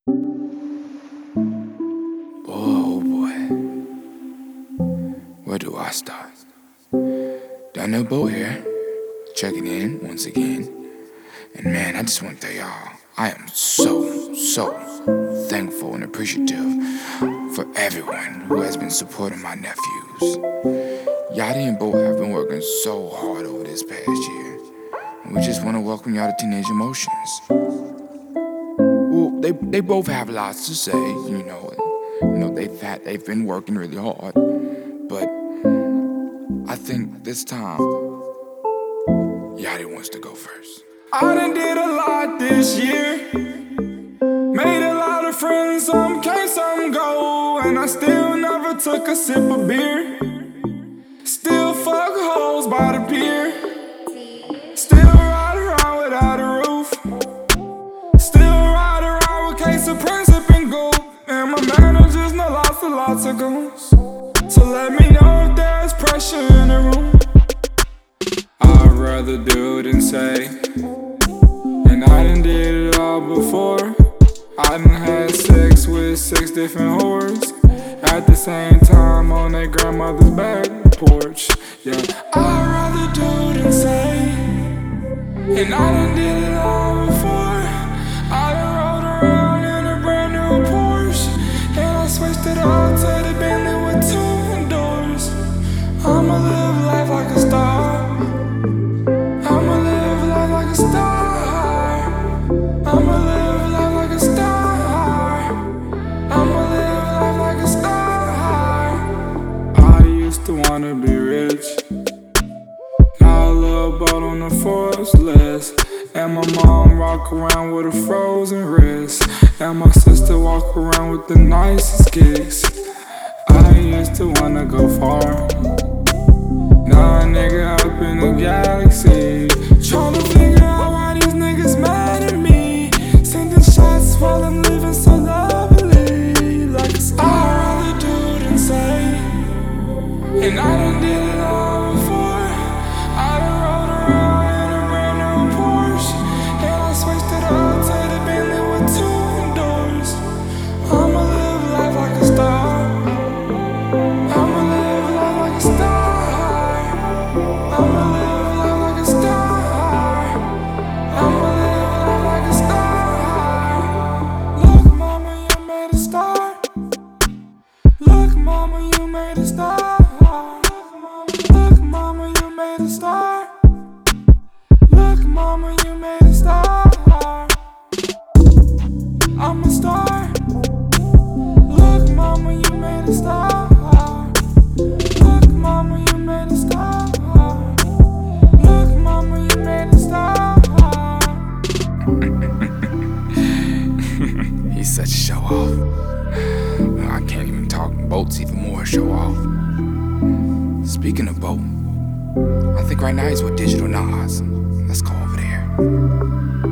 Oh boy, where do I start? Down there boat here, checking in once again. And man, I just want to tell y'all, I am so thankful and appreciative for everyone who has been supporting my nephews. Yachty and Bo have been working so hard over this past year. And we just want to welcome y'all to Teenage Emotions. Well, they both have lots to say, you know, they've been working really hard. But I think this time, Yachty wants to go first. I done did a lot this year. Made a lot of friends, some came, some go. And I still never took a sip of beer. Still fuck hoes by the pier. Still ride around without a roof. Still ride around with case of Princip and Gold. And my managers know lots of goons. So let me know if there's pressure in the room. I'd rather do than say. And I done did it all before. I done had sex with 6 different whores at the same time on their grandmother's back porch. Yeah, I'd rather do than say. And I done did it all before. I done rode around in a brand new Porsche. And I switched it all to the Bentley with 2 doors. I'ma live life like a star. I'ma live life like a star. I'ma live life like a star. I'ma live life like a star. I used to wanna be rich. Now a little boat on the Forbes list. And my mom rock around with a frozen wrist. And my sister walk around with the nicest kicks. I used to wanna go far. Now a nigga up in the galaxy, tryna figure out why these niggas mad at me. Sending shots while I'm living so lovely. Like a star. I'd rather do than say. And I done did it all before. I done rode around in a brand new Porsche. And I switched it all to the Bentley with 2 doors. I'ma live life like a star. I'ma live life like a star. I'ma live life like a star. I'ma live life like a star. Look, mama, you made a star. Look, mama, you made a star. Look, mama, you made a star. Look, mama, you made a star. I'm a star. Look, mama, you made a star. Look, mama, you made a star. Look, mama, you made a star. He's such a show off. I can't even talk. Boat's even more show off. Speaking of Boat, I think right now he's with Digital Nas. Let's go over there.